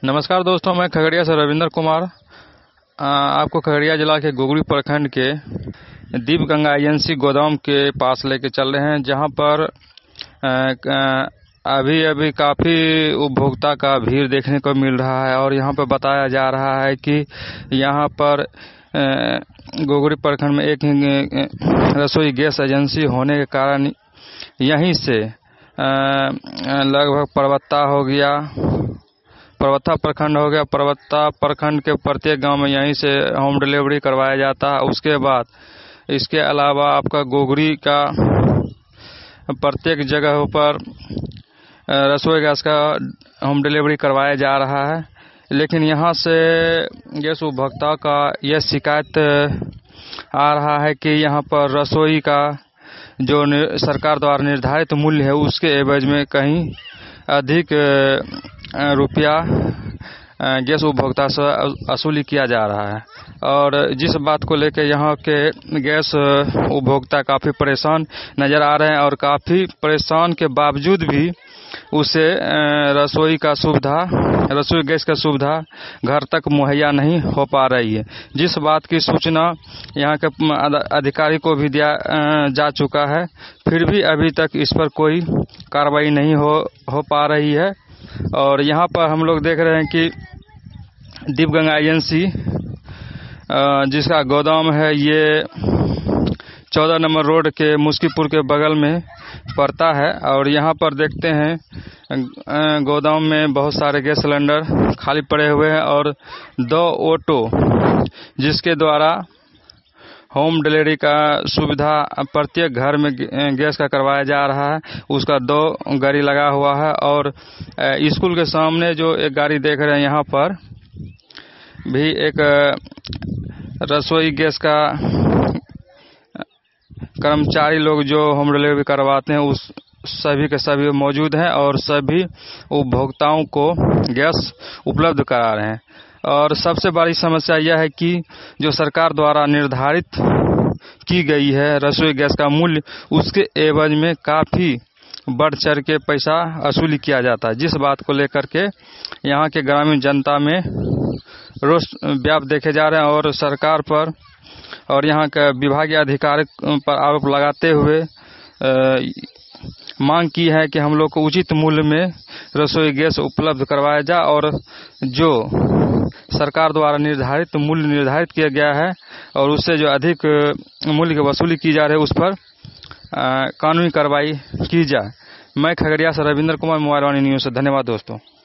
नमस्कार दोस्तों, मैं खगड़िया से रविंद्र कुमार आपको खगड़िया जिला के गोगरी प्रखंड के दीप गंगा एजेंसी गोदाम के पास लेके चल रहे हैं, जहां पर अभी काफ़ी उपभोक्ता का भीड़ देखने को मिल रहा है। और यहां पर बताया जा रहा है कि यहां पर गोगरी प्रखंड में एक रसोई गैस एजेंसी होने के कारण यहीं से लगभग परवत्ता प्रखंड हो गया। परवत्ता प्रखंड के प्रत्येक गांव में यहीं से होम डिलीवरी करवाया जाता है। उसके बाद इसके अलावा आपका गोगरी का प्रत्येक जगह पर रसोई गैस का होम डिलीवरी करवाया जा रहा है। लेकिन यहां से गैस उपभोक्ता का यह शिकायत आ रहा है कि यहां पर रसोई का जो सरकार द्वारा निर्धारित मूल्य है उसके एवज में कहीं अधिक रुपया गैस उपभोक्ता से वसूली किया जा रहा है। और जिस बात को लेकर यहाँ के गैस उपभोक्ता काफ़ी परेशान नज़र आ रहे हैं और काफ़ी परेशान के बावजूद भी उसे रसोई गैस का सुविधा घर तक मुहैया नहीं हो पा रही है। जिस बात की सूचना यहाँ के अधिकारी को भी दिया जा चुका है, फिर भी अभी तक इस पर कोई कार्रवाई नहीं हो पा रही है। और यहाँ पर हम लोग देख रहे हैं कि दीप गंगा एजेंसी जिसका गोदाम है ये 14 नंबर रोड के मुस्कीपुर के बगल में पड़ता है। और यहाँ पर देखते हैं गोदाम में बहुत सारे गैस सिलेंडर खाली पड़े हुए हैं और 2 ऑटो जिसके द्वारा होम डिलीवरी का सुविधा प्रत्येक घर में गैस का करवाया जा रहा है, उसका 2 गाड़ी लगा हुआ है। और स्कूल के सामने जो एक गाड़ी देख रहे हैं, यहाँ पर भी एक रसोई गैस का कर्मचारी लोग जो होम डिलीवरी करवाते हैं उस सभी के सभी मौजूद हैं और सभी उपभोक्ताओं को गैस उपलब्ध करा रहे हैं। और सबसे बड़ी समस्या यह है कि जो सरकार द्वारा निर्धारित की गई है रसोई गैस का मूल्य, उसके एवज में काफ़ी बढ़ चढ़ के पैसा वसूली किया जाता है। जिस बात को लेकर के यहाँ के ग्रामीण जनता में रोष व्याप्त देखे जा रहे हैं और सरकार पर और यहाँ के विभागीय अधिकारी पर आरोप लगाते हुए मांग की है कि हम लोग को उचित मूल्य में रसोई गैस उपलब्ध करवाया जाए और जो सरकार द्वारा निर्धारित मूल्य निर्धारित किया गया है और उससे जो अधिक मूल्य की वसूली की जा रही है उस पर कानूनी कार्रवाई की जाए। मैं खगड़िया से रविंद्र कुमार, मोबाइल वाणी न्यूज़ से। धन्यवाद दोस्तों।